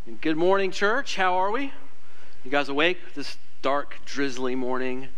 Good morning, church. How are we? You guys awake this dark, drizzly morning?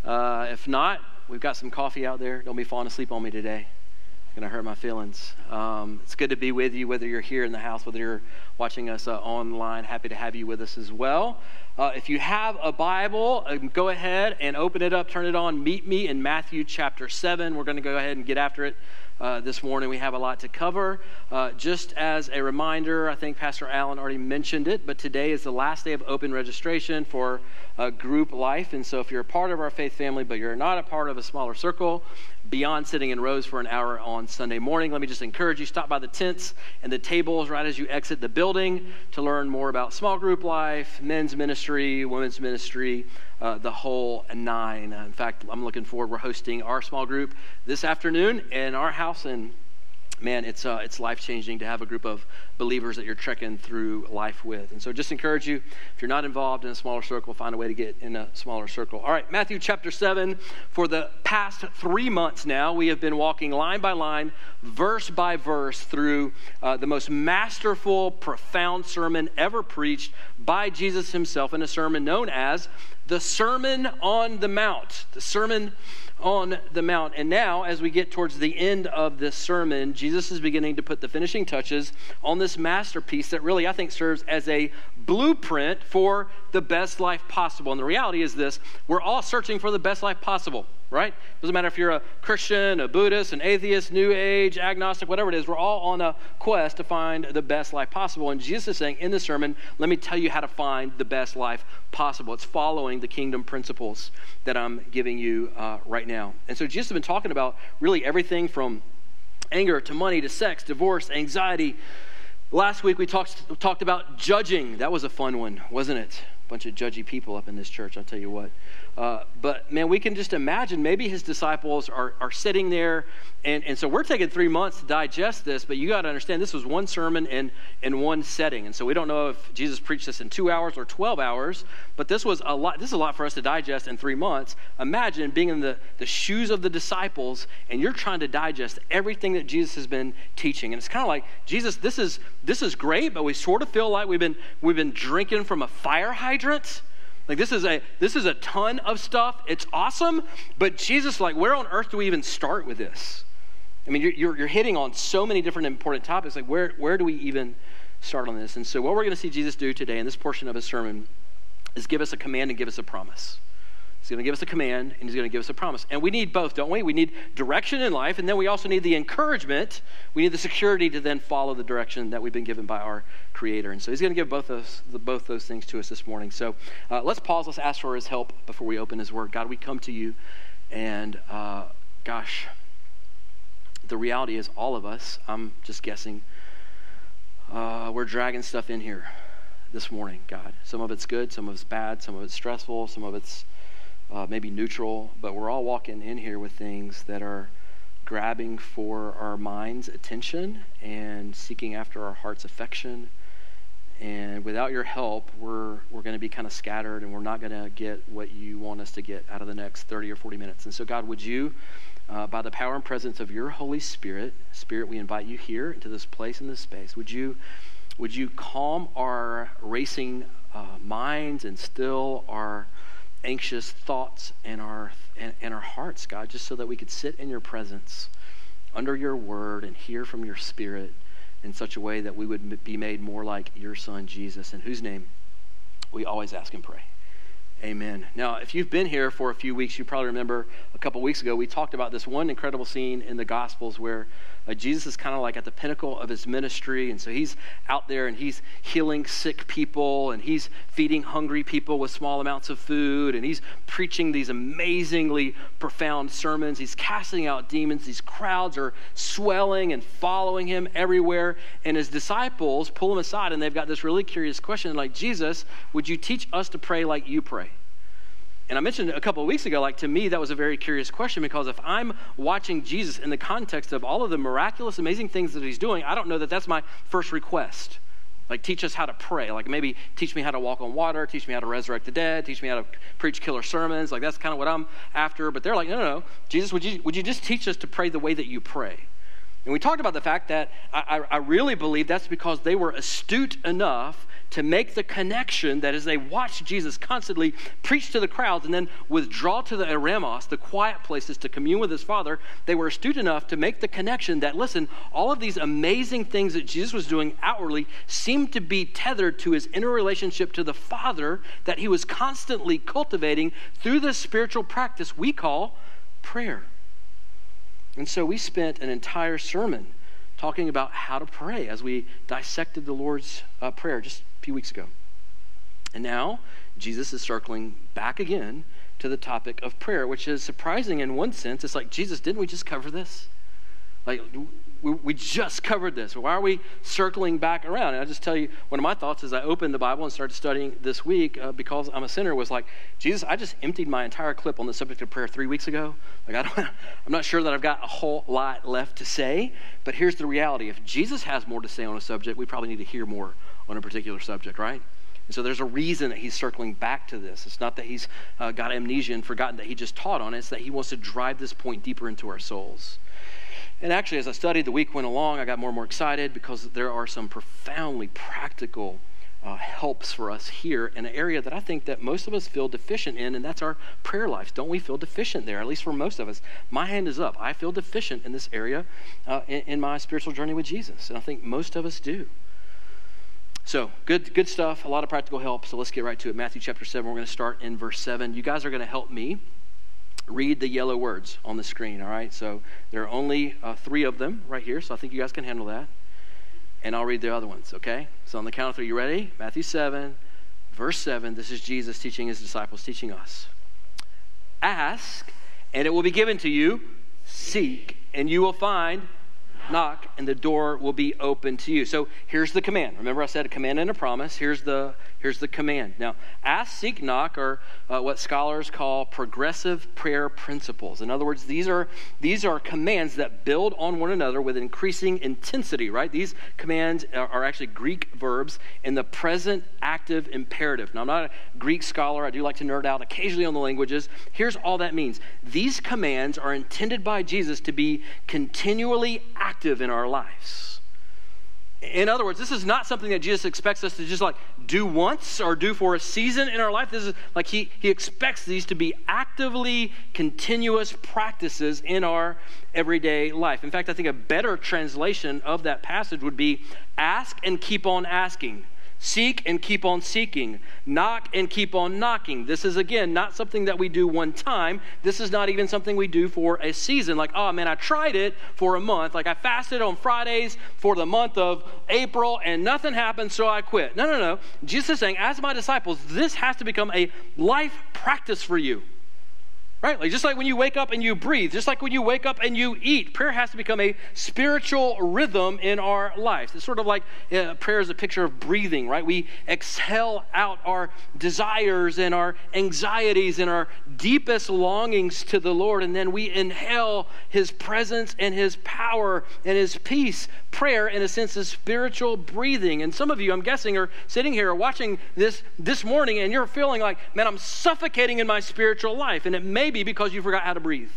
If not, we've got some coffee out there. Don't be falling asleep on me today. It's going to hurt my feelings. It's good to be with you, whether you're here in the house, whether you're watching us online. Happy to have you with us as well. If you have a Bible, go ahead and open it up, turn it on. Meet me in Matthew chapter 7. We're going to go ahead and get after it. This morning we have a lot to cover. Just as a reminder, I think Pastor Allen already mentioned it, but today is the last day of open registration for Group Life. And so if you're a part of our faith family, but you're not a part of a smaller circle, beyond sitting in rows for an hour on Sunday morning, let me just encourage you, stop by the tents and the tables right as you exit the building to learn more about small group life, men's ministry, women's ministry, the whole nine. In fact, I'm looking forward. We're hosting our small group this afternoon in our house, and man, it's life-changing to have a group of believers that you're trekking through life with. And so just encourage you, if you're not involved in a smaller circle, find a way to get in a smaller circle. All right, Matthew chapter 7. For the past 3 months now, we have been walking line by line, verse by verse through the most masterful, profound sermon ever preached by Jesus himself in a sermon known as the Sermon on the Mount. The Sermon on the Mount. And now, as we get towards the end of this sermon, Jesus is beginning to put the finishing touches on this masterpiece that really, I think, serves as a blueprint for the best life possible. And the reality is this: we're all searching for the best life possible, right? Doesn't matter if you're a Christian, a Buddhist, an atheist, New Age, agnostic, whatever it is, we're all on a quest to find the best life possible. And Jesus is saying in the sermon, let me tell you how to find the best life possible. It's following the kingdom principles that I'm giving you right now. And so Jesus has been talking about really everything from anger to money to sex, divorce, anxiety. Last week we talked about judging. That was a fun one, wasn't it? A bunch of judgy people up in this church, I'll tell you what. But man, we can just imagine maybe his disciples are sitting there, and so we're taking 3 months to digest this, but you got to understand this was one sermon in one setting. And so we don't know if Jesus preached this in 2 hours or 12 hours, but this was a lot. This is a lot for us to digest in 3 months. Imagine being in the shoes of the disciples, and you're trying to digest everything that Jesus has been teaching. And it's kind of like, Jesus, this is great, but we sort of feel like we've been drinking from a fire hydrant. Like this is a ton of stuff. It's awesome, but Jesus, like, where on earth do we even start with this? I mean, you're hitting on so many different important topics. Like, where do we even start on this? And so what we're going to see Jesus do today in this portion of his sermon is give us a command and give us a promise. He's going to give us a command and he's going to give us a promise. And we need both, don't we? We need direction in life, and then we also need the encouragement. We need the security to then follow the direction that we've been given by our Creator. And so he's going to give both those things to us this morning. So let's pause. Let's ask for his help before we open his word. God, we come to you, and gosh, the reality is all of us, I'm just guessing, we're dragging stuff in here this morning, God. Some of it's good, some of it's bad, some of it's stressful, some of it's maybe neutral, but we're all walking in here with things that are grabbing for our mind's attention and seeking after our heart's affection. And without your help, we're going to be kind of scattered, and we're not going to get what you want us to get out of the next 30 or 40 minutes. And so, God, would you, by the power and presence of your Holy Spirit, we invite you here into this place and this space. Would you calm our racing minds and still our anxious thoughts and our hearts, God, just so that we could sit in your presence under your word and hear from your Spirit in such a way that we would be made more like your Son, Jesus, in whose name we always ask and pray. Amen. Now, if you've been here for a few weeks, you probably remember a couple weeks ago, we talked about this one incredible scene in the Gospels where Jesus is kind of like at the pinnacle of his ministry. And so he's out there and he's healing sick people, and he's feeding hungry people with small amounts of food, and he's preaching these amazingly profound sermons. He's casting out demons. These crowds are swelling and following him everywhere. And his disciples pull him aside, and they've got this really curious question like, Jesus, would you teach us to pray like you pray? And I mentioned a couple of weeks ago, like, to me, that was a very curious question, because if I'm watching Jesus in the context of all of the miraculous, amazing things that he's doing, I don't know that that's my first request. Like, teach us how to pray. Like, maybe teach me how to walk on water, teach me how to resurrect the dead, teach me how to preach killer sermons. Like, that's kind of what I'm after. But they're like, no. Jesus, would you just teach us to pray the way that you pray? And we talked about the fact that I really believe that's because they were astute enough to make the connection that as they watched Jesus constantly preach to the crowds and then withdraw to the eremos, the quiet places to commune with his Father, they were astute enough to make the connection that, listen, all of these amazing things that Jesus was doing outwardly seemed to be tethered to his inner relationship to the Father that he was constantly cultivating through this spiritual practice we call prayer. And so we spent an entire sermon talking about how to pray as we dissected the Lord's Prayer just a few weeks ago. And now Jesus is circling back again to the topic of prayer, which is surprising in one sense. It's like, Jesus, didn't we just cover this? Like, we just covered this. Why are we circling back around? And I'll just tell you, one of my thoughts as I opened the Bible and started studying this week, because I'm a sinner, was like, Jesus, I just emptied my entire clip on the subject of prayer 3 weeks ago. Like, I'm not sure that I've got a whole lot left to say, but here's the reality. If Jesus has more to say on a subject, we probably need to hear more on a particular subject, right? And so there's a reason that he's circling back to this. It's not that he's got amnesia and forgotten that he just taught on it. It's that he wants to drive this point deeper into our souls. And actually, as I studied, the week went along, I got more and more excited because there are some profoundly practical helps for us here in an area that I think that most of us feel deficient in, and that's our prayer lives. Don't we feel deficient there? At least for most of us. My hand is up. I feel deficient in this area in my spiritual journey with Jesus, and I think most of us do. So, good stuff, a lot of practical help, so let's get right to it. Matthew chapter 7, we're going to start in verse 7. You guys are going to help me read the yellow words on the screen, all right? So there are only 3 of them right here, so I think you guys can handle that. And I'll read the other ones, okay? So on the count of 3, you ready? Matthew 7, verse 7, this is Jesus teaching his disciples, teaching us. Ask, and it will be given to you. Seek, and you will find. Knock, and the door will be open to you. So here's the command. Remember I said a command and a promise. Here's the command. Now, ask, seek, knock are what scholars call progressive prayer principles. In other words, these are commands that build on one another with increasing intensity, right? These commands are actually Greek verbs in the present active imperative. Now, I'm not a Greek scholar. I do like to nerd out occasionally on the languages. Here's all that means. These commands are intended by Jesus to be continually active in our lives. In other words, this is not something that Jesus expects us to just like do once or do for a season in our life. This is like he expects these to be actively continuous practices in our everyday life. In fact, I think a better translation of that passage would be ask and keep on asking. Seek and keep on seeking. Knock and keep on knocking. This is, again, not something that we do one time. This is not even something we do for a season. Like, oh, man, I tried it for a month. Like, I fasted on Fridays for the month of April, and nothing happened, so I quit. No. Jesus is saying, as my disciples, this has to become a life practice for you. Right? Like just like when you wake up and you breathe, just like when you wake up and you eat, prayer has to become a spiritual rhythm in our lives. It's sort of like prayer is a picture of breathing, right? We exhale out our desires and our anxieties and our deepest longings to the Lord, and then we inhale his presence and his power and his peace. Prayer, in a sense, is spiritual breathing. And some of you, I'm guessing, are sitting here or watching this morning, and you're feeling like, man, I'm suffocating in my spiritual life. And it may be because you forgot how to breathe.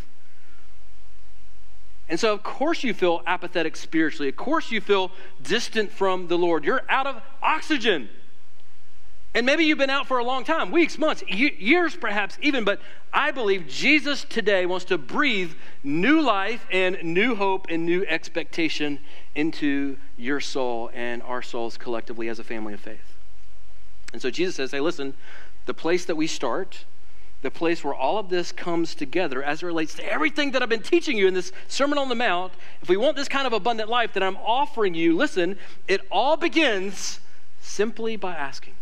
And so, of course, you feel apathetic spiritually. Of course, you feel distant from the Lord. You're out of oxygen. And maybe you've been out for a long time, weeks, months, years perhaps even, but I believe Jesus today wants to breathe new life and new hope and new expectation into your soul and our souls collectively as a family of faith. And so Jesus says, hey, listen, the place that we start, the place where all of this comes together as it relates to everything that I've been teaching you in this Sermon on the Mount, if we want this kind of abundant life that I'm offering you, listen, it all begins simply by asking.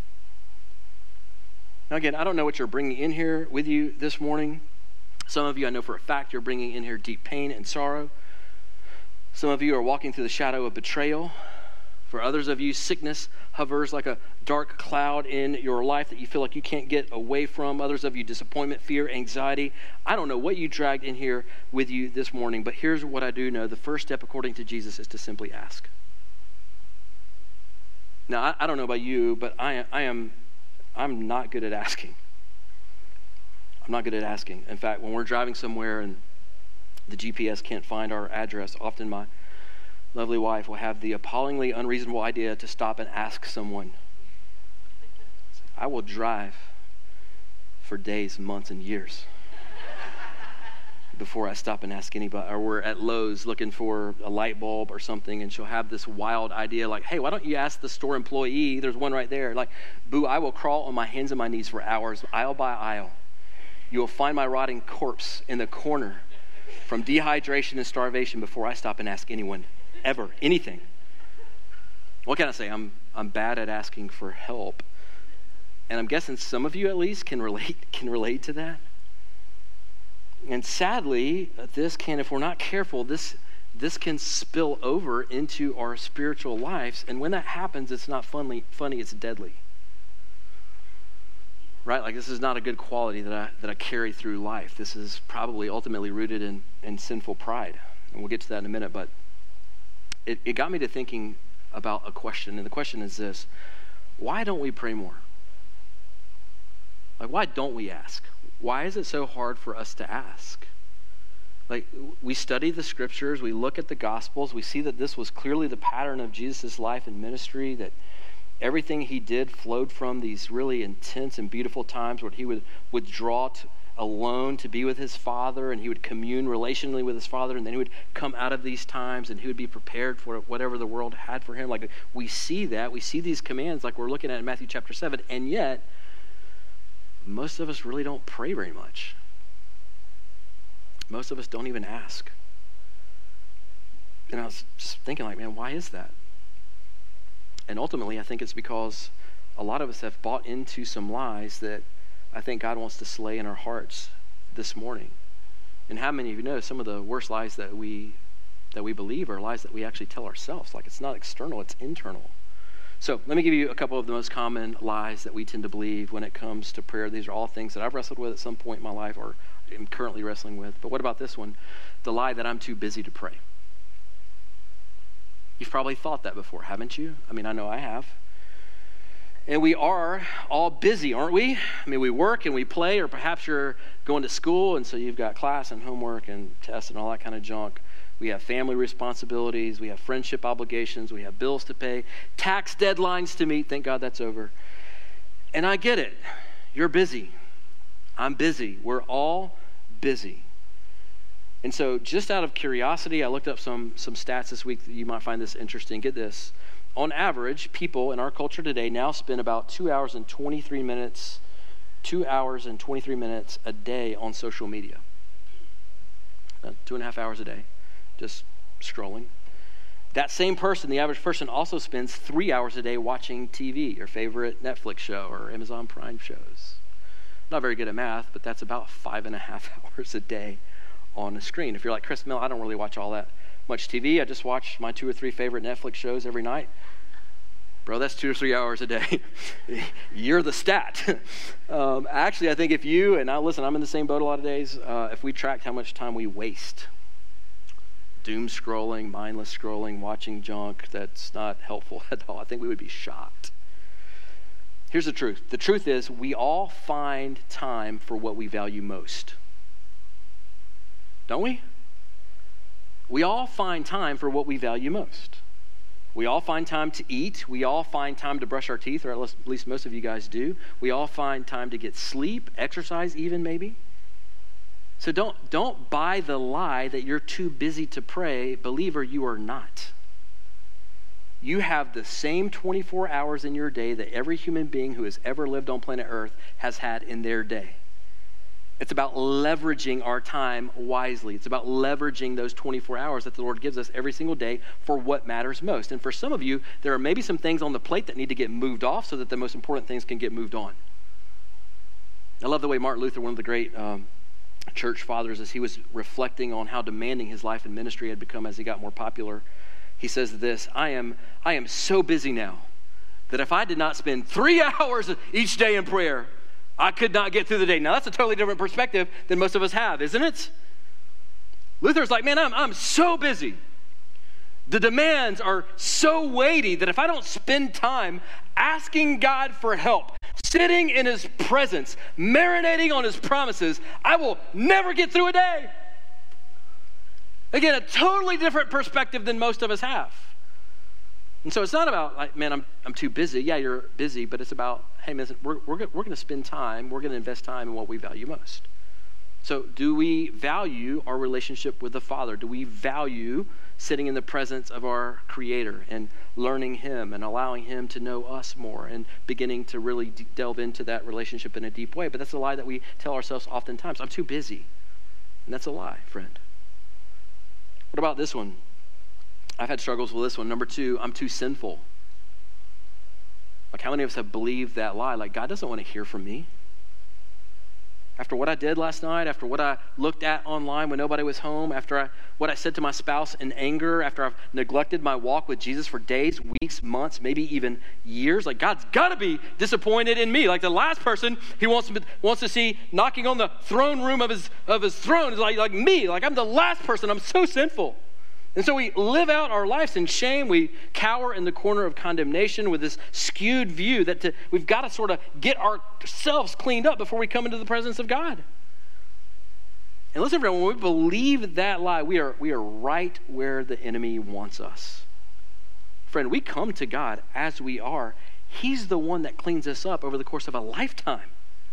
Now again, I don't know what you're bringing in here with you this morning. Some of you, I know for a fact, you're bringing in here deep pain and sorrow. Some of you are walking through the shadow of betrayal. For others of you, sickness hovers like a dark cloud in your life that you feel like you can't get away from. Others of you, disappointment, fear, anxiety. I don't know what you dragged in here with you this morning, but here's what I do know. The first step, according to Jesus, is to simply ask. Now, I don't know about you, but I'm not good at asking. I'm not good at asking. In fact, when we're driving somewhere and the GPS can't find our address, often my lovely wife will have the appallingly unreasonable idea to stop and ask someone I will drive for days, months, and years before I stop and ask anybody. Or we're at Lowe's looking for a light bulb or something, and she'll have this wild idea like, hey, why don't you ask the store employee? There's one right there. Like, boo, I will crawl on my hands and my knees for hours, aisle by aisle. You will find my rotting corpse in the corner from dehydration and starvation before I stop and ask anyone, ever, anything. What can I say? I'm bad at asking for help. And I'm guessing some of you at least can relate to that. And sadly, if we're not careful, this can spill over into our spiritual lives. And when that happens, it's not funny, it's deadly. Right? Like, this is not a good quality that I carry through life. This is probably ultimately rooted in sinful pride. And we'll get to that in a minute. But it got me to thinking about a question. And the question is this: why don't we pray more? Like, why don't we ask? Why is it so hard for us to ask? Like, we study the scriptures, we look at the gospels, we see that this was clearly the pattern of Jesus' life and ministry, that everything he did flowed from these really intense and beautiful times where he would withdraw alone to be with his Father, and he would commune relationally with his Father, and then he would come out of these times and he would be prepared for whatever the world had for him. Like, we see that. We see these commands like we're looking at in Matthew chapter 7, and yet most of us really don't pray very much. Most of us don't even ask. And I was just thinking, like, man, why is that? And ultimately, I think it's because a lot of us have bought into some lies that I think God wants to slay in our hearts this morning. And how many of you know some of the worst lies that we believe are lies that we actually tell ourselves? Like, it's not external, it's internal. So let me give you a couple of the most common lies that we tend to believe when it comes to prayer. These are all things that I've wrestled with at some point in my life or am currently wrestling with. But what about this one? The lie that I'm too busy to pray. You've probably thought that before, haven't you? I mean, I know I have. And we are all busy, aren't we? I mean, we work and we play, or perhaps you're going to school and so you've got class and homework and tests and all that kind of junk. We have family responsibilities, we have friendship obligations, we have bills to pay, tax deadlines to meet. Thank God that's over. And I get it. You're busy. I'm busy. We're all busy. And so just out of curiosity, I looked up some stats this week that you might find this interesting. Get this. On average, people in our culture today now spend about 2 hours and 23 minutes a day on social media. 2.5 hours a day. Just scrolling. That same person, the average person, also spends 3 hours a day watching TV, your favorite Netflix show or Amazon Prime shows. Not very good at math, but that's about 5.5 hours a day on a screen. If you're like Chris Mill, I don't really watch all that much TV. I just watch my 2 or 3 favorite Netflix shows every night. Bro, that's 2 or 3 hours a day. You're the stat. Actually, I think if you, and now listen, I'm in the same boat a lot of days, if we tracked how much time we waste doom scrolling, mindless scrolling, watching junk that's not helpful at all, I think we would be shocked. Here's the truth. The truth is we all find time for what we value most. Don't we? We all find time for what we value most. We all find time to eat. We all find time to brush our teeth, or at least most of you guys do. We all find time to get sleep, exercise even maybe. So don't buy the lie that you're too busy to pray. Believer, you are not. You have the same 24 hours in your day that every human being who has ever lived on planet Earth has had in their day. It's about leveraging our time wisely. It's about leveraging those 24 hours that the Lord gives us every single day for what matters most. And for some of you, there are maybe some things on the plate that need to get moved off so that the most important things can get moved on. I love the way Martin Luther, one of the great church fathers, as he was reflecting on how demanding his life and ministry had become as he got more popular, he says this: I am so busy now that if I did not spend 3 hours each day in prayer, I could not get through the day. Now that's a totally different perspective than most of us have, isn't it? Luther's like, man, I'm so busy. The demands are so weighty that if I don't spend time asking God for help, sitting in his presence, marinating on his promises, I will never get through a day. Again, a totally different perspective than most of us have. And so it's not about like, man, I'm too busy. Yeah, you're busy, but it's about, hey, man, we're going to spend time, we're going to invest time in what we value most. So do we value our relationship with the Father? Do we value sitting in the presence of our Creator and learning Him and allowing Him to know us more and beginning to really delve into that relationship in a deep way? But that's a lie that we tell ourselves oftentimes. I'm too busy. And that's a lie, friend. What about this one? I've had struggles with this one. Number 2, I'm too sinful. Like, how many of us have believed that lie? Like, God doesn't want to hear from me. After what I did last night, after what I looked at online when nobody was home, after what I said to my spouse in anger, after I've neglected my walk with Jesus for days, weeks, months, maybe even years, like, God's got to be disappointed in me. Like, the last person He wants to see knocking on the throne room of his throne is like me. Like, I'm the last person. I'm so sinful. And so we live out our lives in shame. We cower in the corner of condemnation with this skewed view that we've got to sort of get ourselves cleaned up before we come into the presence of God. And listen, friend, when we believe that lie, we are right where the enemy wants us. Friend, we come to God as we are. He's the one that cleans us up over the course of a lifetime.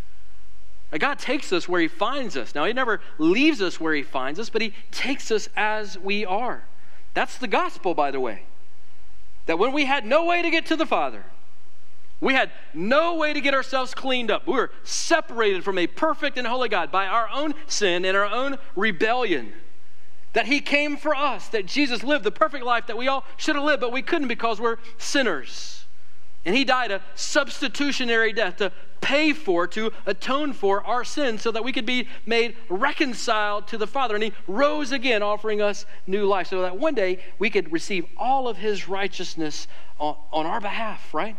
God takes us where He finds us. Now, He never leaves us where He finds us, but He takes us as we are. That's the gospel, by the way. That when we had no way to get to the Father, we had no way to get ourselves cleaned up. We were separated from a perfect and holy God by our own sin and our own rebellion. That He came for us, that Jesus lived the perfect life that we all should have lived, but we couldn't because we're sinners. And He died a substitutionary death to pay for, to atone for our sins so that we could be made reconciled to the Father. And He rose again, offering us new life so that one day we could receive all of His righteousness on our behalf, right?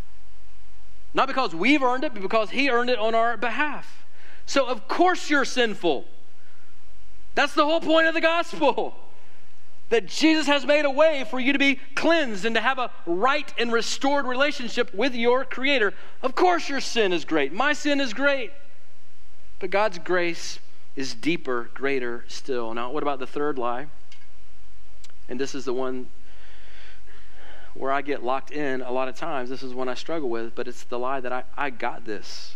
Not because we've earned it, but because He earned it on our behalf. So of course you're sinful. That's the whole point of the gospel. That Jesus has made a way for you to be cleansed and to have a right and restored relationship with your Creator. Of course your sin is great. My sin is great. But God's grace is deeper, greater still. Now, what about the third lie? And this is the one where I get locked in a lot of times. This is one I struggle with, but it's the lie that I got this.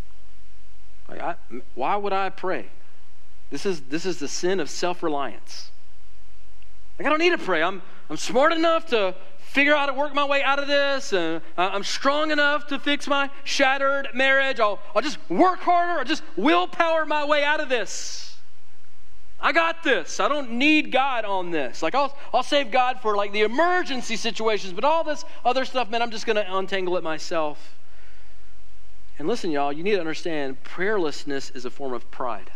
Why would I pray? This is the sin of self-reliance. Like, I don't need to pray. I'm smart enough to figure out how to work my way out of this. And I'm strong enough to fix my shattered marriage. I'll just work harder. I'll just willpower my way out of this. I got this. I don't need God on this. Like, I'll save God for like the emergency situations, but all this other stuff, man, I'm just going to untangle it myself. And listen, y'all, you need to understand prayerlessness is a form of pride.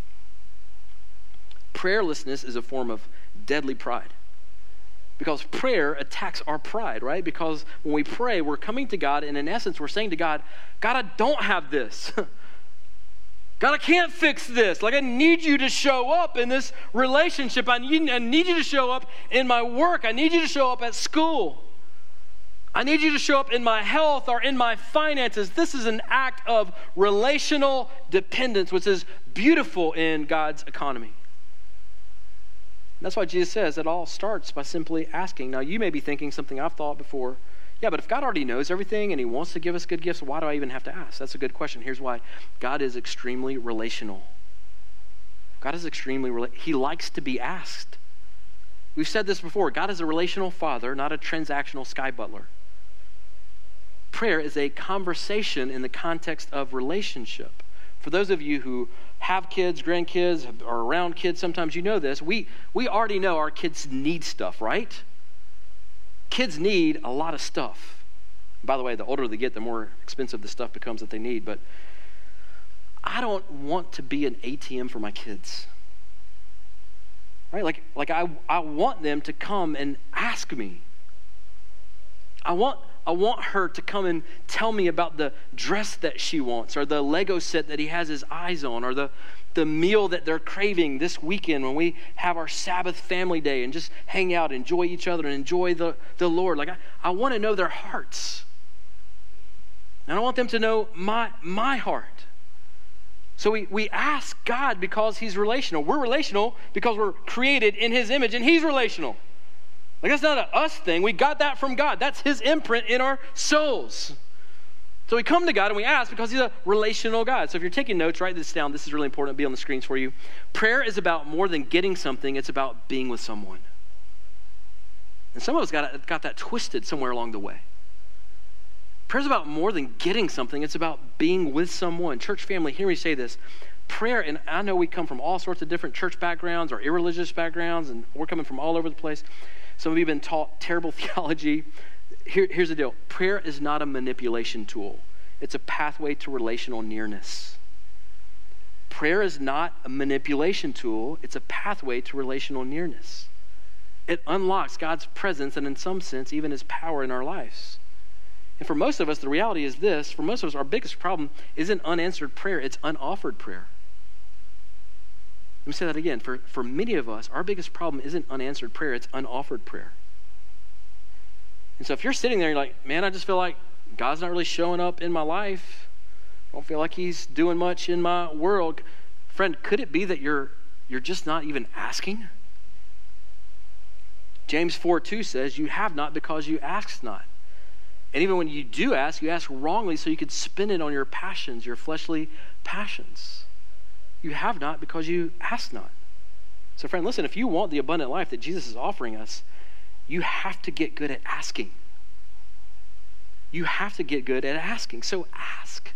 Prayerlessness is a form of deadly pride. Because prayer attacks our pride, right? Because when we pray, we're coming to God, and in essence, we're saying to God, God, I don't have this. God, I can't fix this. Like, I need you to show up in this relationship. I need you to show up in my work. I need you to show up at school. I need you to show up in my health or in my finances. This is an act of relational dependence, which is beautiful in God's economy. That's why Jesus says it all starts by simply asking. Now, you may be thinking something I've thought before. Yeah, but if God already knows everything and He wants to give us good gifts, why do I even have to ask? That's a good question. Here's why. God is extremely relational. God is He likes to be asked. We've said this before. God is a relational Father, not a transactional sky butler. Prayer is a conversation in the context of relationship. For those of you who have kids, grandkids, are around kids, sometimes you know this. We already know our kids need stuff, right? Kids need a lot of stuff. By the way, the older they get, the more expensive the stuff becomes that they need. But I don't want to be an ATM for my kids. Right? Like I want them to come and ask me. I want her to come and tell me about the dress that she wants, or the Lego set that he has his eyes on, or the meal that they're craving this weekend when we have our Sabbath family day and just hang out, enjoy each other, and enjoy the Lord. Like, I want to know their hearts. And I want them to know my heart. So we ask God because He's relational. We're relational because we're created in His image, and He's relational. Like, that's not an us thing. We got that from God. That's his imprint in our souls. So we come to God and we ask because he's a relational God. So if you're taking notes, write this down. This is really important. It'll be on the screens for you. Prayer is about more than getting something. It's about being with someone. And some of us got that twisted somewhere along the way. Prayer is about more than getting something. It's about being with someone. Church family, hear me say this. Prayer, and I know we come from all sorts of different church backgrounds or irreligious backgrounds, and we're coming from all over the place. Some of you have been taught terrible theology. Here's the deal. Prayer is not a manipulation tool. It's a pathway to relational nearness. Prayer is not a manipulation tool. It's a pathway to relational nearness. It unlocks God's presence and in some sense even his power in our lives. And for most of us, the reality is this. For most of us, our biggest problem isn't unanswered prayer. It's unoffered prayer. Let me say that again. For many of us, our biggest problem isn't unanswered prayer. It's unoffered prayer. And so if you're sitting there and you're like, man, I just feel like God's not really showing up in my life. I don't feel like he's doing much in my world. Friend, could it be that you're just not even asking? James 4:2 says, you have not because you ask not. And even when you do ask, you ask wrongly so you could spend it on your passions, your fleshly passions. You have not because you ask not. So friend, listen, if you want the abundant life that Jesus is offering us, you have to get good at asking. You have to get good at asking. So ask.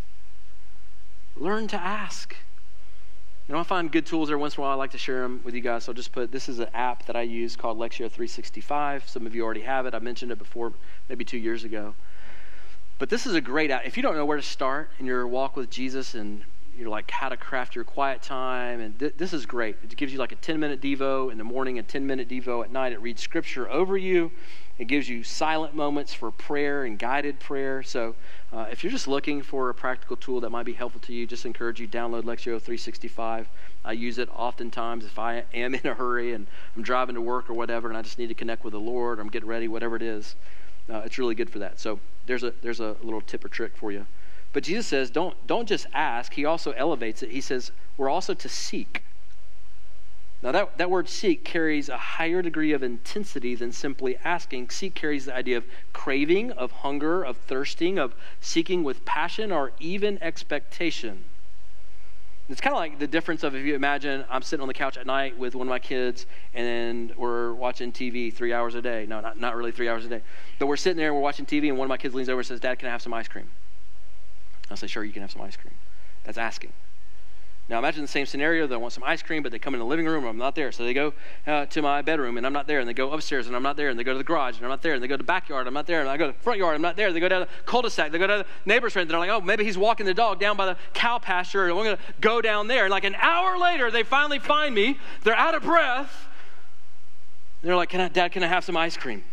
Learn to ask. I find good tools every once in a while. I like to share them with you guys. So I'll just put, this is an app that I use called Lectio 365. Some of you already have it. I mentioned it before, maybe 2 years ago. But this is a great app. If you don't know where to start in your walk with Jesus and you're like how to craft your quiet time, and this is great. It gives you like a 10-minute Devo in the morning, a 10-minute Devo at night. It reads scripture over you. It gives you silent moments for prayer and guided prayer. So if you're just looking for a practical tool that might be helpful to you, just encourage you, download Lectio 365. I use it oftentimes if I am in a hurry and I'm driving to work or whatever, and I just need to connect with the Lord, or I'm getting ready, whatever it is. It's really good for that. So there's a little tip or trick for you. But Jesus says, don't just ask. He also elevates it. He says, we're also to seek. Now that word seek carries a higher degree of intensity than simply asking. Seek carries the idea of craving, of hunger, of thirsting, of seeking with passion or even expectation. It's kind of like the difference of, if you imagine I'm sitting on the couch at night with one of my kids and we're watching TV 3 hours a day. No, not really 3 hours a day. But we're sitting there and we're watching TV and one of my kids leans over and says, Dad, can I have some ice cream? I'll say, sure, you can have some ice cream. That's asking. Now imagine the same scenario. They want some ice cream, but they come in the living room and I'm not there. So they go to my bedroom and I'm not there. And they go upstairs and I'm not there. And they go to the garage and I'm not there. And they go to the backyard, I'm not there. And I go to the front yard, I'm not there. They go down the cul-de-sac. They go to the neighbor's friend. They're like, oh, maybe he's walking the dog down by the cow pasture and we're going to go down there. And like an hour later, they finally find me. They're out of breath. And they're like, Dad, can I have some ice cream?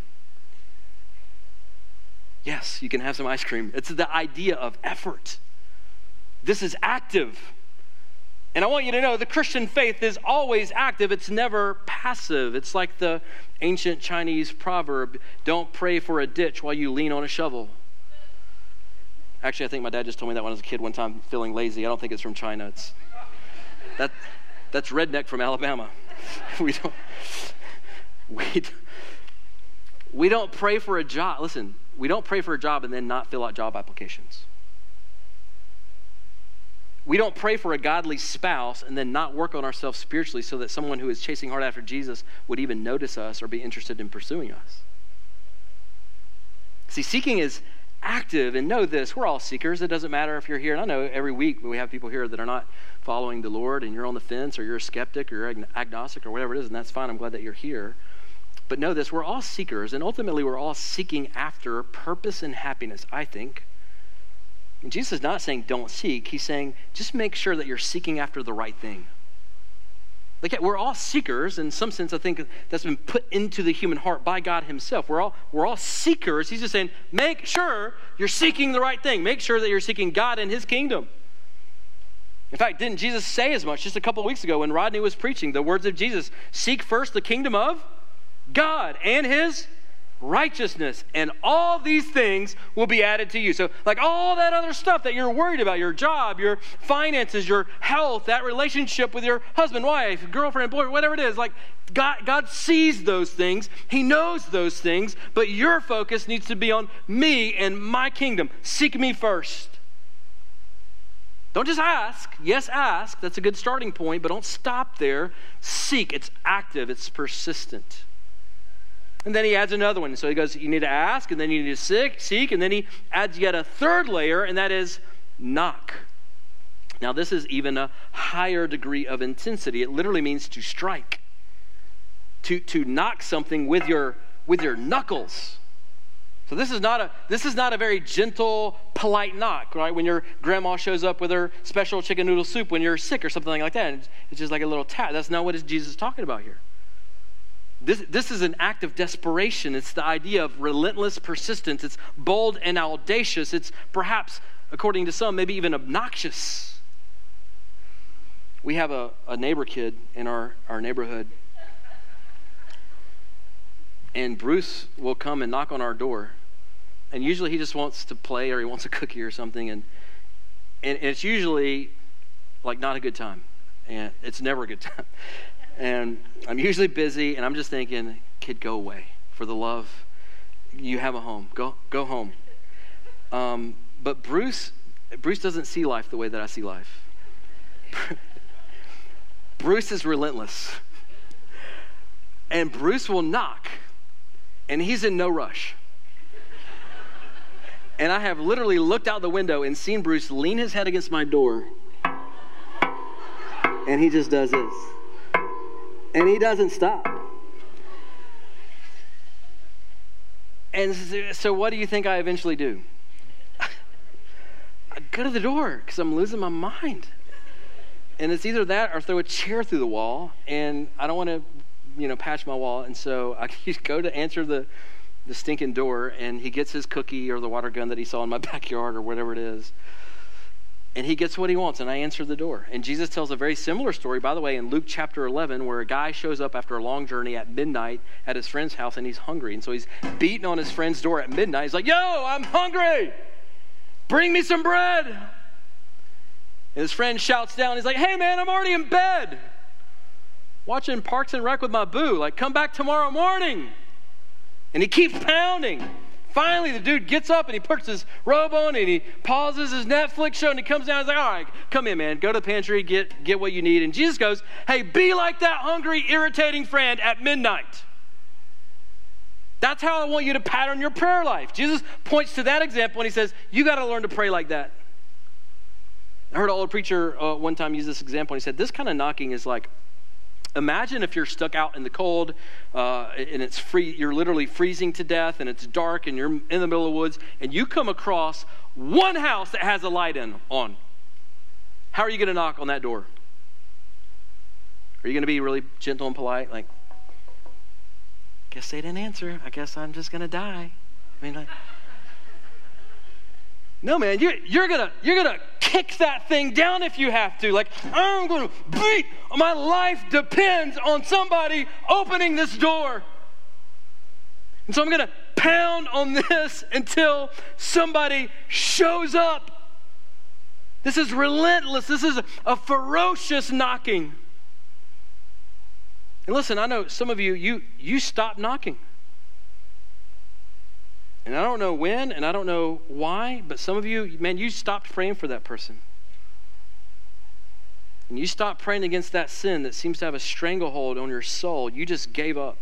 Yes, you can have some ice cream. It's the idea of effort. This is active. And I want you to know the Christian faith is always active. It's never passive. It's like the ancient Chinese proverb, don't pray for a ditch while you lean on a shovel. Actually, I think my dad just told me that when I was a kid one time, feeling lazy. I don't think it's from China. That's redneck from Alabama. We don't pray for a job. Listen, we don't pray for a job and then not fill out job applications. We don't pray for a godly spouse and then not work on ourselves spiritually so that someone who is chasing hard after Jesus would even notice us or be interested in pursuing us. See, seeking is active, and know this, we're all seekers. It doesn't matter if you're here. And I know every week we have people here that are not following the Lord and you're on the fence or you're a skeptic or you're agnostic or whatever it is, and that's fine. I'm glad that you're here. But know this, we're all seekers, and ultimately we're all seeking after purpose and happiness, I think. And Jesus is not saying don't seek. He's saying just make sure that you're seeking after the right thing. Like, we're all seekers in some sense. I think that's been put into the human heart by God himself. We're all seekers. He's just saying make sure you're seeking the right thing. Make sure that you're seeking God and his kingdom. In fact, didn't Jesus say as much just a couple of weeks ago when Rodney was preaching the words of Jesus? Seek first the kingdom of God and his righteousness, and all these things will be added to you. So like all that other stuff that you're worried about, your job, your finances, your health, that relationship with your husband, wife, girlfriend, boyfriend, whatever it is, like God sees those things. He knows those things, but your focus needs to be on me and my kingdom. Seek me first. Don't just ask. Yes, ask. That's a good starting point, but don't stop there. Seek. It's active. It's persistent. And then he adds another one. So he goes, you need to ask, and then you need to seek, and then he adds yet a third layer, and that is knock. Now, this is even a higher degree of intensity. It literally means to strike, to knock something with your knuckles. So this is not a very gentle, polite knock, right? When your grandma shows up with her special chicken noodle soup when you're sick or something like that, it's just like a little tap. That's not what Jesus is talking about here. This is an act of desperation. It's the idea of relentless persistence. It's bold and audacious. It's perhaps, according to some, maybe even obnoxious. We have a neighbor kid in our neighborhood, and Bruce will come and knock on our door. And usually he just wants to play or he wants a cookie or something. And it's usually like not a good time. And it's never a good time. And I'm usually busy and I'm just thinking, kid, go away. For the love, you have a home. Go home. But Bruce doesn't see life the way that I see life. Bruce is relentless. And Bruce will knock. And he's in no rush. And I have literally looked out the window and seen Bruce lean his head against my door. And he just does this. And he doesn't stop. And so what do you think I eventually do? I go to the door because I'm losing my mind. And it's either that or throw a chair through the wall. And I don't want to, patch my wall. And so I just go to answer the stinking door, and he gets his cookie or the water gun that he saw in my backyard or whatever it is. And he gets what he wants, and I answer the door. And Jesus tells a very similar story, by the way, in Luke chapter 11, where a guy shows up after a long journey at midnight at his friend's house, and he's hungry. And so he's beating on his friend's door at midnight. He's like, yo, I'm hungry. Bring me some bread. And his friend shouts down. He's like, hey, man, I'm already in bed watching Parks and Rec with my boo. Like, come back tomorrow morning. And he keeps pounding. Finally, the dude gets up and he puts his robe on and he pauses his Netflix show and he comes down and he's like, all right, come in, man. Go to the pantry, get what you need. And Jesus goes, hey, be like that hungry, irritating friend at midnight. That's how I want you to pattern your prayer life. Jesus points to that example and he says, you got to learn to pray like that. I heard an old preacher one time use this example. And he said, this kind of knocking is like, imagine if you're stuck out in the cold and it's free, you're literally freezing to death and it's dark and you're in the middle of the woods and you come across one house that has a light on. How are you going to knock on that door? Are you going to be really gentle and polite? Like, guess they didn't answer. I guess I'm just going to die. I mean, like, no, man, you're gonna kick that thing down if you have to. Like, I'm gonna beat. My life depends on somebody opening this door. And so I'm gonna pound on this until somebody shows up. This is relentless. This is a ferocious knocking. And listen, I know some of you stop knocking. And I don't know when, and I don't know why, but some of you, man, you stopped praying for that person. And you stopped praying against that sin that seems to have a stranglehold on your soul. You just gave up.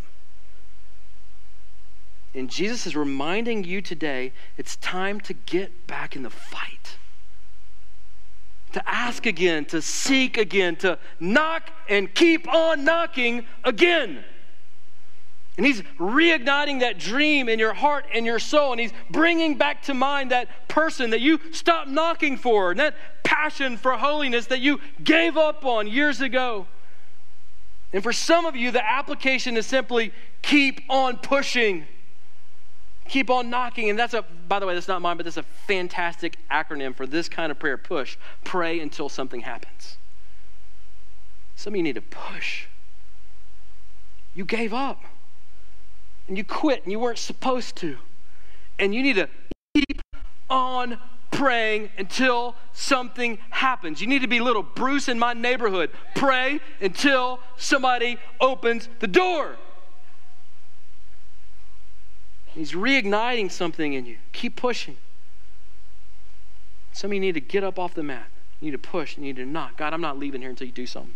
And Jesus is reminding you today, it's time to get back in the fight. To ask again, to seek again, to knock and keep on knocking again. And he's reigniting that dream in your heart and your soul. And he's bringing back to mind that person that you stopped knocking for. And that passion for holiness that you gave up on years ago. And for some of you, the application is simply keep on pushing. Keep on knocking. And by the way, that's not mine, but that's a fantastic acronym for this kind of prayer. Push. Pray until something happens. Some of you need to push. You gave up. and you quit and you weren't supposed to. And you need to keep on praying until something happens. You need to be little Bruce in my neighborhood. Pray until somebody opens the door. He's reigniting something in you. Keep pushing. Some of you need to get up off the mat. You need to push. You need to knock. God, I'm not leaving here until you do something.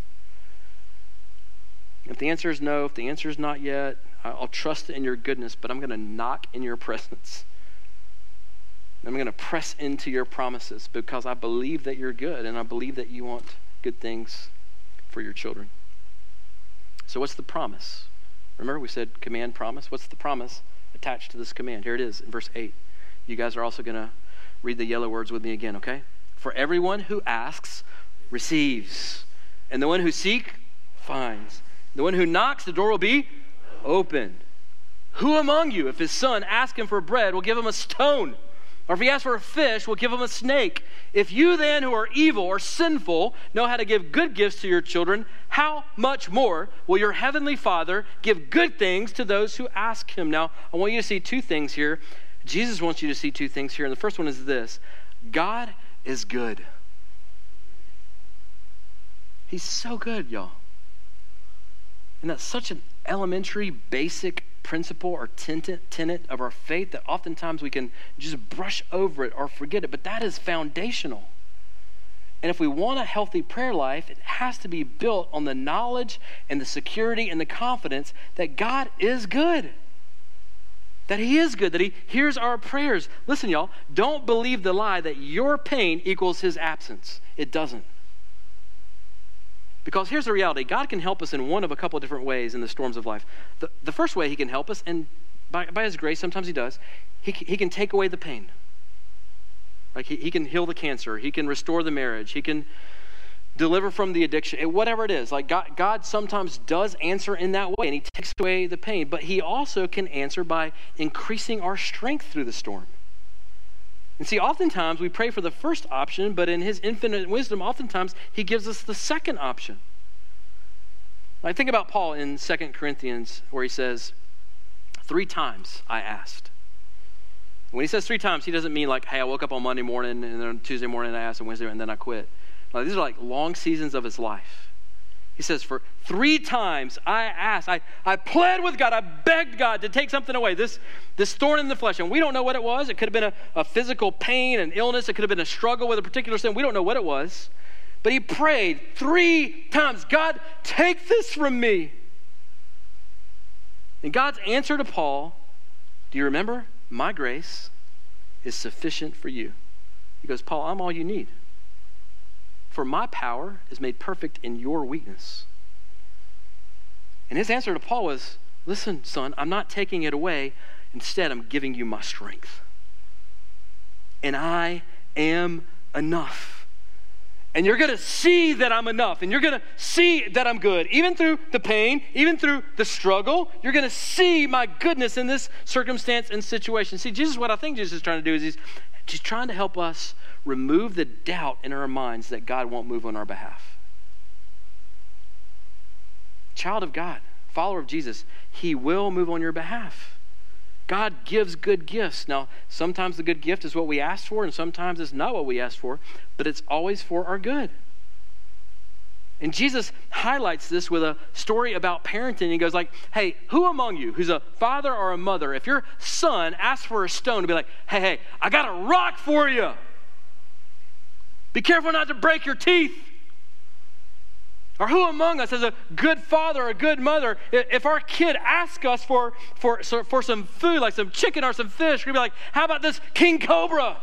If the answer is no, if the answer is not yet, I'll trust in your goodness, but I'm going to knock in your presence. I'm going to press into your promises because I believe that you're good and I believe that you want good things for your children. So what's the promise? Remember we said command, promise. What's the promise attached to this command? Here it is in verse 8. You guys are also going to read the yellow words with me again, okay? For everyone who asks receives, and the one who seeks finds. The one who knocks, the door will be open. Who among you, if his son asks him for bread, will give him a stone? Or if he asks for a fish, will give him a snake? If you then, who are evil or sinful, know how to give good gifts to your children, how much more will your heavenly Father give good things to those who ask him? Now, I want you to see two things here. Jesus wants you to see two things here. And the first one is this. God is good. He's so good, y'all. And that's such an elementary, basic principle or tenet of our faith that oftentimes we can just brush over it or forget it. But that is foundational. And if we want a healthy prayer life, it has to be built on the knowledge and the security and the confidence that God is good. That he is good, that he hears our prayers. Listen, y'all, don't believe the lie that your pain equals his absence. It doesn't. Because here's the reality. God can help us in one of a couple of different ways in the storms of life. The first way he can help us, and by his grace, sometimes he does, he can take away the pain. Like he can heal the cancer. He can restore the marriage. He can deliver from the addiction. Whatever it is. Like God sometimes does answer in that way, and he takes away the pain. But he also can answer by increasing our strength through the storm. And see, oftentimes we pray for the first option, but in his infinite wisdom, oftentimes he gives us the second option. I think about Paul in 2 Corinthians where he says, 3 times I asked. When he says 3 times, he doesn't mean like, hey, I woke up on Monday morning and then on Tuesday morning I asked and Wednesday and then I quit. No, these are like long seasons of his life. He says, for 3 times I asked, I pled with God, I begged God to take something away, this thorn in the flesh. And we don't know what it was. It could have been a physical pain, an illness. It could have been a struggle with a particular sin. We don't know what it was. But he prayed 3 times, God, take this from me. And God's answer to Paul, do you remember? My grace is sufficient for you. He goes, Paul, I'm all you need. For my power is made perfect in your weakness. And his answer to Paul was, listen, son, I'm not taking it away. Instead, I'm giving you my strength. And I am enough. And you're going to see that I'm enough. And you're going to see that I'm good. Even through the pain, even through the struggle, you're going to see my goodness in this circumstance and situation. See, what I think Jesus is trying to do is he's trying to help us remove the doubt in our minds that God won't move on our behalf. Child of God, follower of Jesus, he will move on your behalf. God gives good gifts. Now, sometimes the good gift is what we asked for, and sometimes it's not what we asked for, but it's always for our good. And Jesus highlights this with a story about parenting. He goes like, hey, who among you who's a father or a mother, if your son asks for a stone to be like, hey, I got a rock for you. Be careful not to break your teeth. Or who among us as a good father or a good mother, if our kid asks us for some food, like some chicken or some fish, we'd be like, how about this king cobra?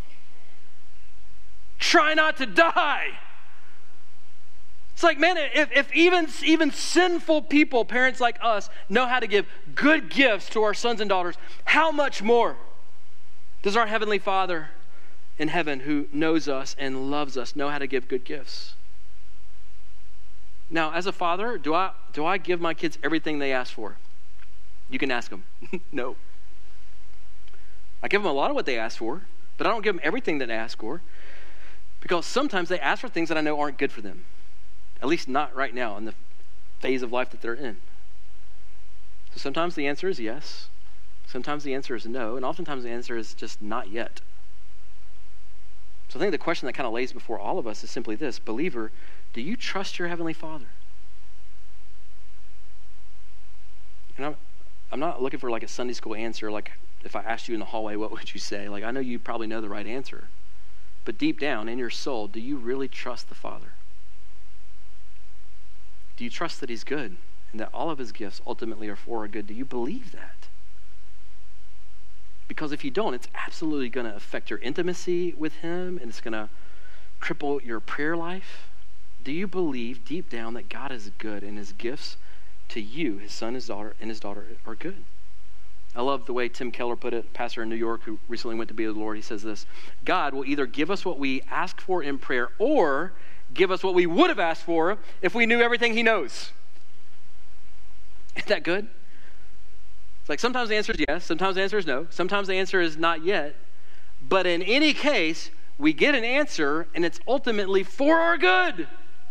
Try not to die. It's like, man, if even sinful people, parents like us, know how to give good gifts to our sons and daughters, how much more does our Heavenly Father in heaven who knows us and loves us know how to give good gifts? Now, as a father, do I give my kids everything they ask for? You can ask them. No. I give them a lot of what they ask for, but I don't give them everything that they ask for, because sometimes they ask for things that I know aren't good for them, at least not right now in the phase of life that they're in. So sometimes the answer is yes. Sometimes the answer is no, and oftentimes the answer is just not yet. So I think the question that kind of lays before all of us is simply this: believer, do you trust your Heavenly Father? And I'm not looking for like a Sunday school answer, like if I asked you in the hallway, what would you say? Like, I know you probably know the right answer, but deep down in your soul, do you really trust the Father? Do you trust that he's good and that all of his gifts ultimately are for our good? Do you believe that? Because if you don't, it's absolutely going to affect your intimacy with him, and it's going to cripple your prayer life. Do you believe deep down that God is good and his gifts to you, his son, his daughter, and his daughter are good? I love the way Tim Keller put it, pastor in New York who recently went to be with the Lord. He says this: God will either give us what we ask for in prayer or give us what we would have asked for if we knew everything he knows. Isn't that good? It's like sometimes the answer is yes, sometimes the answer is no, sometimes the answer is not yet. But in any case, we get an answer and it's ultimately for our good.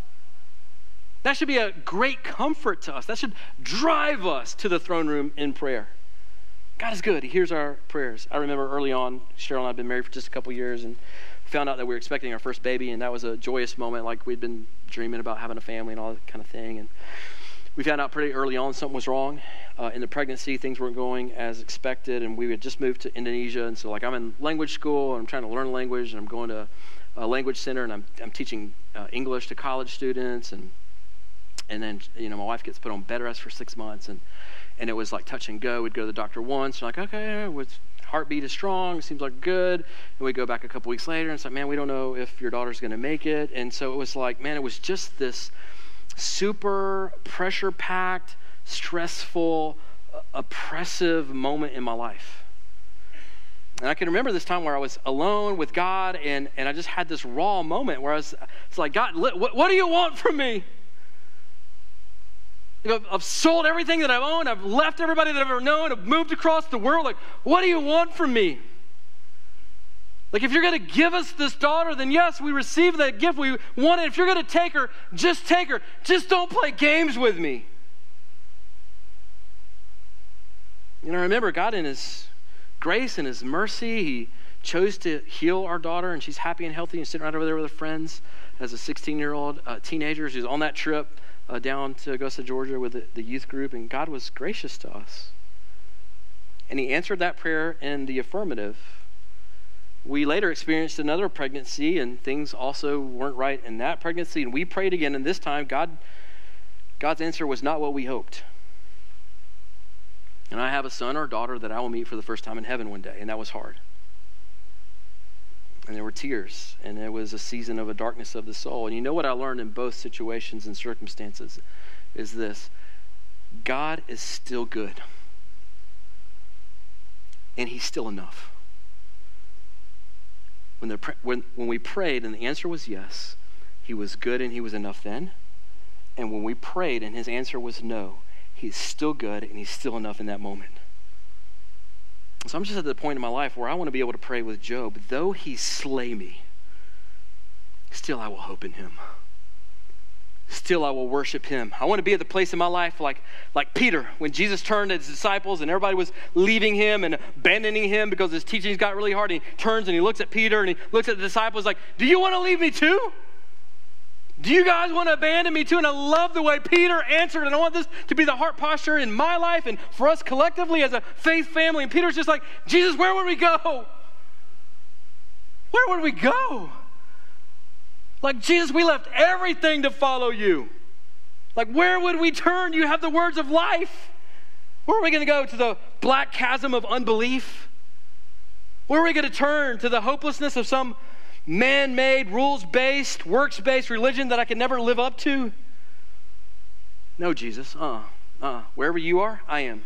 That should be a great comfort to us. That should drive us to the throne room in prayer. God is good. He hears our prayers. I remember early on, Cheryl and I have been married for just a couple years, and found out that we were expecting our first baby, and that was a joyous moment. Like, we'd been dreaming about having a family and all that kind of thing. And we found out pretty early on something was wrong in the pregnancy. Things weren't going as expected, and we had just moved to Indonesia. And so, like, I'm in language school, and I'm trying to learn language, and I'm going to a language center, and I'm teaching English to college students, and then, you know, my wife gets put on bed rest for 6 months, and it was like touch and go. We'd go to the doctor once, and like, okay, heartbeat is strong, seems like good. And we go back a couple weeks later, and it's like, man, we don't know if your daughter's going to make it. And so it was like, man, it was just this super pressure-packed, stressful, oppressive moment in my life. And I can remember this time where I was alone with God, and I just had this raw moment where it's like, God, what do you want from me? You know, I've sold everything that I've owned. I've left everybody that I've ever known. I've moved across the world. Like, what do you want from me? Like, if you're going to give us this daughter, then yes, we receive that gift. We want it. If you're going to take her, just take her. Just don't play games with me. You know, remember, God in his grace and his mercy, he chose to heal our daughter, and she's happy and healthy and sitting right over there with her friends as a 16-year-old teenager. She's on that trip down to Augusta, Georgia with the youth group, and God was gracious to us. And he answered that prayer in the affirmative. We later experienced another pregnancy, and things also weren't right in that pregnancy, and we prayed again, and this time God's answer was not what we hoped. And I have a son or daughter that I will meet for the first time in heaven one day, and that was hard. And there were tears, and it was a season of a darkness of the soul. And you know what I learned in both situations and circumstances is this: God is still good, and he's still enough. When we prayed and the answer was yes, he was good and he was enough then. And when we prayed and his answer was no, he's still good and he's still enough in that moment. So I'm just at the point in my life where I want to be able to pray with Job: though he slay me, still I will hope in him. Still I will worship him. I want to be at the place in my life like Peter, when Jesus turned to his disciples and everybody was leaving him and abandoning him because his teachings got really hard. And he turns and he looks at Peter and he looks at the disciples like, do you want to leave me too? Do you guys want to abandon me too? And I love the way Peter answered, and I want this to be the heart posture in my life and for us collectively as a faith family. And Peter's just like, Jesus, where would we go? Where would we go? Like, Jesus, we left everything to follow you. Like, where would we turn? You have the words of life. Where are we going to go? To the black chasm of unbelief? Where are we going to turn? To the hopelessness of some man-made, rules-based, works-based religion that I can never live up to? No, Jesus. Wherever you are, I am.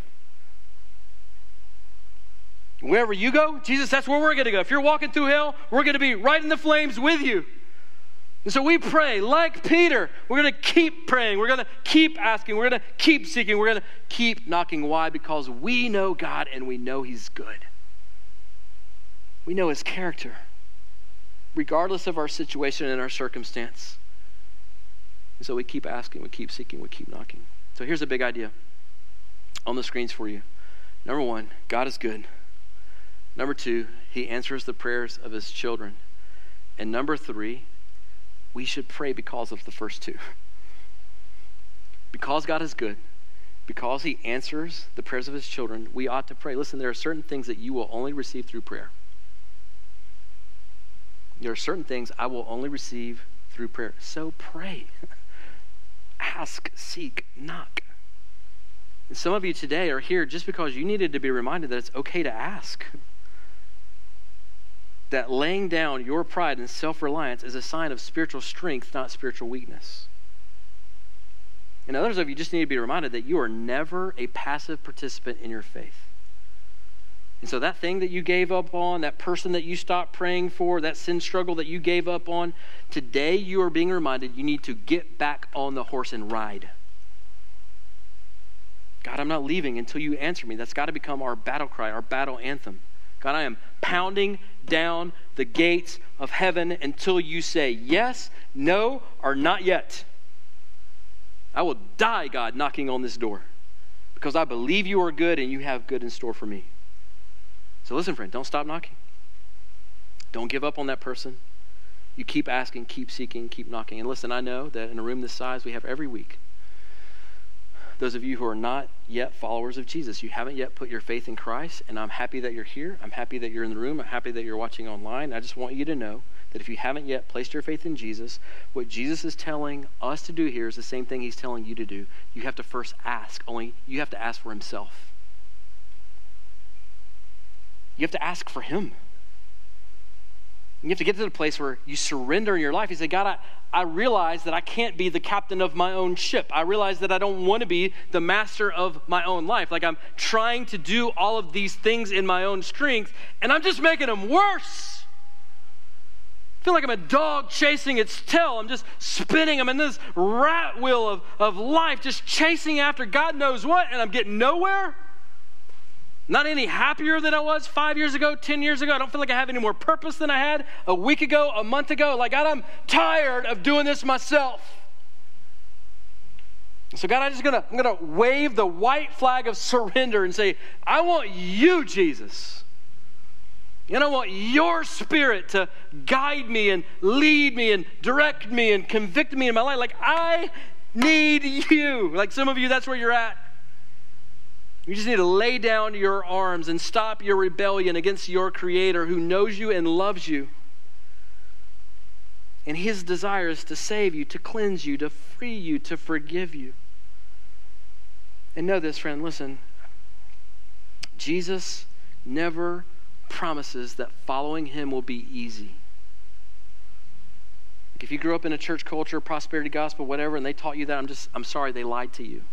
Wherever you go, Jesus, that's where we're going to go. If you're walking through hell, we're going to be right in the flames with you. And so we pray like Peter. We're going to keep praying. We're going to keep asking. We're going to keep seeking. We're going to keep knocking. Why? Because we know God and we know he's good. We know his character, regardless of our situation and our circumstance. And so we keep asking, we keep seeking, we keep knocking. So here's a big idea on the screens for you. Number one, God is good. Number two, he answers the prayers of his children. And number three, we should pray because of the first two. Because God is good, because he answers the prayers of his children, we ought to pray. Listen, there are certain things that you will only receive through prayer. There are certain things I will only receive through prayer. So pray. Ask, seek, knock. And some of you today are here just because you needed to be reminded that it's okay to ask. That laying down your pride and self-reliance is a sign of spiritual strength, not spiritual weakness. And others of you just need to be reminded that you are never a passive participant in your faith. And so that thing that you gave up on, that person that you stopped praying for, that sin struggle that you gave up on, today you are being reminded you need to get back on the horse and ride. God, I'm not leaving until you answer me. That's got to become our battle cry, our battle anthem. God, I am pounding down the gates of heaven until you say yes, no, or not yet. I will die, God, knocking on this door because I believe you are good and you have good in store for me. So listen, friend, don't stop knocking. Don't give up on that person. You keep asking, keep seeking, keep knocking. And listen, I know that in a room this size, we have every week those of you who are not yet followers of Jesus. You haven't yet put your faith in Christ, and I'm happy that you're here. I'm happy that you're in the room. I'm happy that you're watching online. I just want you to know that if you haven't yet placed your faith in Jesus, what Jesus is telling us to do here is the same thing he's telling you to do. You have to first ask. Only you have to ask for himself. You have to ask for him. You have to get to the place where you surrender in your life. You say, God, I realize that I can't be the captain of my own ship. I realize that I don't want to be the master of my own life. Like I'm trying to do all of these things in my own strength, and I'm just making them worse. I feel like I'm a dog chasing its tail. I'm just spinning. I'm in this rat wheel of life, just chasing after God knows what, and I'm getting nowhere. Not any happier than I was 5 years ago, 10 years ago. I don't feel like I have any more purpose than I had a week ago, a month ago. Like, God, I'm tired of doing this myself. So, God, I'm gonna wave the white flag of surrender and say, I want you, Jesus. And I want your Spirit to guide me and lead me and direct me and convict me in my life. Like, I need you. Like some of you, that's where you're at. You just need to lay down your arms and stop your rebellion against your Creator who knows you and loves you. And his desire is to save you, to cleanse you, to free you, to forgive you. And know this, friend, listen. Jesus never promises that following him will be easy. If you grew up in a church culture, prosperity gospel, whatever, and they taught you that, I'm sorry, they lied to you.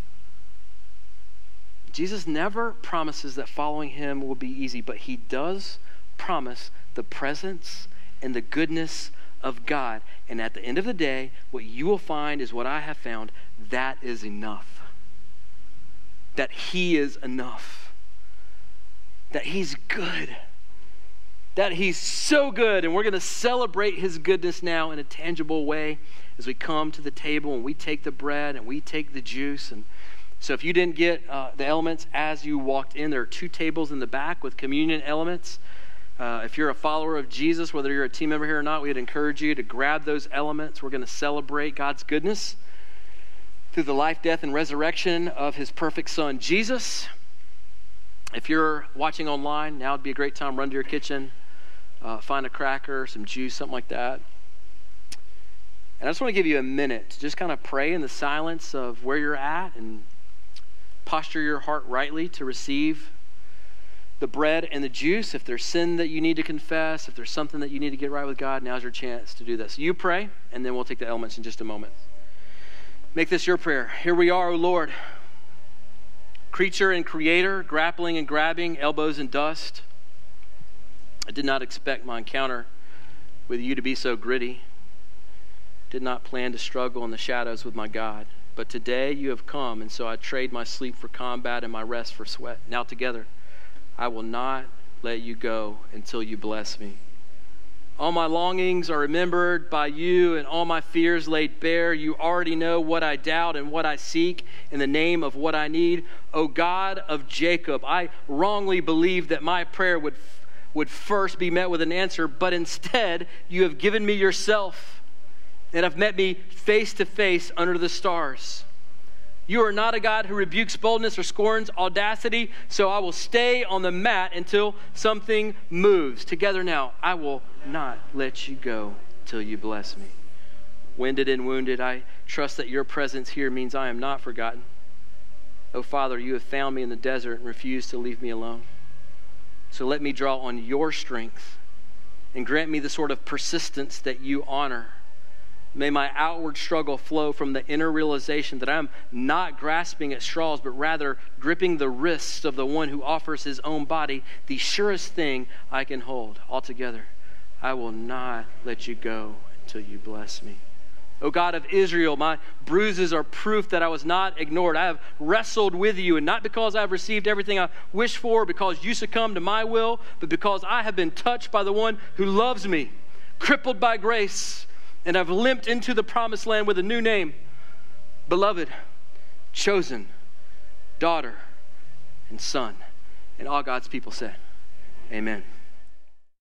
Jesus never promises that following him will be easy, but he does promise the presence and the goodness of God. And at the end of the day, what you will find is what I have found, that is enough. That he is enough. That he's good. That he's so good. And we're going to celebrate his goodness now in a tangible way as we come to the table and we take the bread and we take the juice. And so if you didn't get the elements as you walked in, there are 2 tables in the back with communion elements. If you're a follower of Jesus, whether you're a team member here or not, we'd encourage you to grab those elements. We're going to celebrate God's goodness through the life, death, and resurrection of his perfect son, Jesus. If you're watching online, now would be a great time. Run to your kitchen, find a cracker, some juice, something like that. And I just want to give you a minute to just kind of pray in the silence of where you're at and posture your heart rightly to receive the bread and the juice. If there's sin that you need to confess, if there's something that you need to get right with God, now's your chance to do that. So you pray, and then we'll take the elements in just a moment. Make this your prayer. Here we are, O Lord, creature and creator, grappling and grabbing, elbows in dust. I did not expect my encounter with you to be so gritty. Did not plan to struggle in the shadows with my God. But today you have come, and so I trade my sleep for combat and my rest for sweat. Now together, I will not let you go until you bless me. All my longings are remembered by you and all my fears laid bare. You already know what I doubt and what I seek in the name of what I need. O God of Jacob, I wrongly believed that my prayer would first be met with an answer, but instead you have given me yourself and have met me face to face under the stars. You are not a God who rebukes boldness or scorns audacity, so I will stay on the mat until something moves. Together now, I will not let you go till you bless me. Winded and wounded, I trust that your presence here means I am not forgotten. Oh, Father, you have found me in the desert and refused to leave me alone. So let me draw on your strength and grant me the sort of persistence that you honor. May my outward struggle flow from the inner realization that I'm not grasping at straws, but rather gripping the wrists of the one who offers his own body, the surest thing I can hold. Altogether, I will not let you go until you bless me. O God of Israel, my bruises are proof that I was not ignored. I have wrestled with you, and not because I have received everything I wished for, because you succumbed to my will, but because I have been touched by the one who loves me, crippled by grace, and I've limped into the promised land with a new name, beloved, chosen, daughter, and son. And all God's people said, amen.